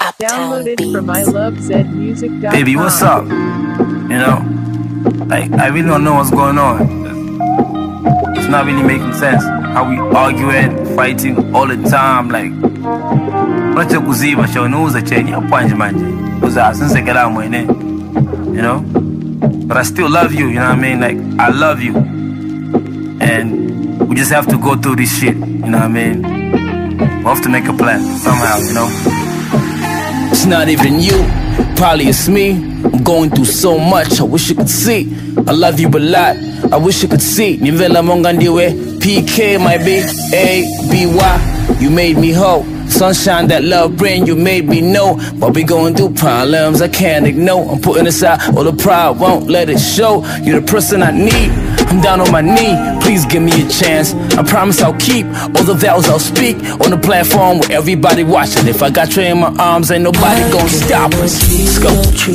Downloaded from ilovezmusic.com. Baby, what's up? You know, like, I really don't know what's going on. It's not really making sense. How we arguing, fighting all the time, like. Wacha kuziba shaunuza chenye apanje manje. Uza since kala mwene. You know? But I still love you, you know what I mean? Like, I love you. And we just have to go through this shit, you know what I mean? We have to make a plan somehow, you know? It's not even you, probably it's me. I'm going through so much, I wish you could see. I love you a lot, I wish you could see. Nivela monga ndiwe, PK my B, A, B, Y. You made me whole, sunshine that love bring, you made me know. But we going through problems I can't ignore. I'm putting aside all the pride, won't let it show. You're the person I need, I'm down on my knee. Please give me a chance, I promise I'll keep all the vows I'll speak. On the platform where everybody watching. If I got you in my arms, ain't nobody gonna stop us. Let's go.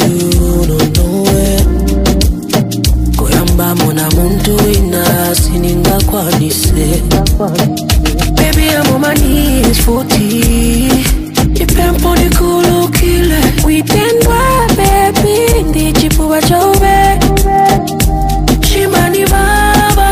Mona muntu ina sininga kwanise. Baby, I'm on my knees for tea. Ipempo ni kulu kile. We tenwa baby, ndi chipu wa chobe. Shimani baba.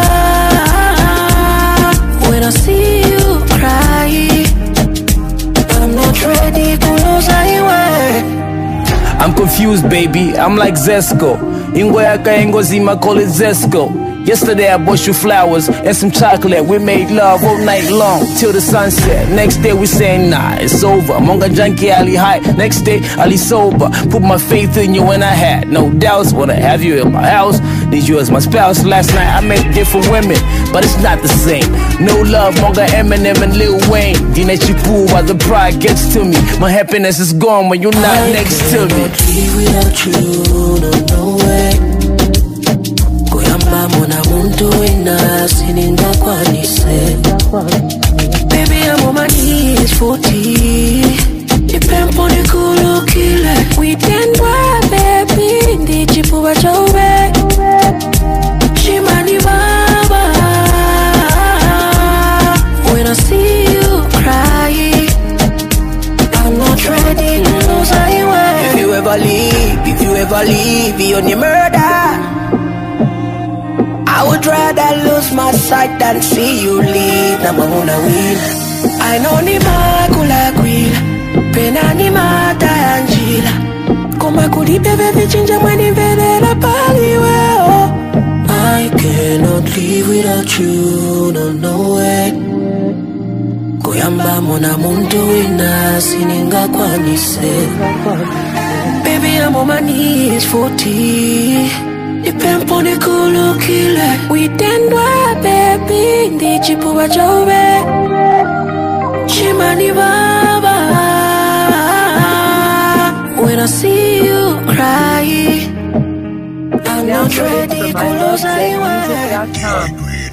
When I see you cry, I'm not ready to lose anyway. I'm confused, baby, I'm like Zesco. Ingwayaka Engozima, call it Zesco. Yesterday I bought you flowers and some chocolate. We made love all night long till the sunset. Next day we saying nah, it's over. Monga junkie Ali high. Next day Ali sober. Put my faith in you when I had no doubts. Wanna have you in my house, need you as my spouse. Last night I met different women, but it's not the same. No love, Monga Eminem and Lil Wayne. Dinechi Poo while the pride gets to me. My happiness is gone when you're not next to me. Without you, no way. Mona muntu ina sininga kwanise. Baby, I'm on my knees for tea. Ipempo ni kulu kile. We tenwa baby, ndi chipu wa chobe. Shimani baba. When I see you cry, I'm not ready to lose anyway. If you ever leave, you're on your murder. I would rather lose my sight than see you leave. Na mauna win. I know ni makula kwila. Pena ni mata anjila. Koma kulipe bebe chinja mweni vedela paliwe. I cannot live without you, no way. Koyamba mona muntu ina sininga kwanise. Baby, I'm on my knees for tea. Ipempo ni kulu kile. We tenwa baby, ndi chipu wa chobe. Shimani baba. When I see you cry, I'm not ready to lose anyway. ilovezmusic.com.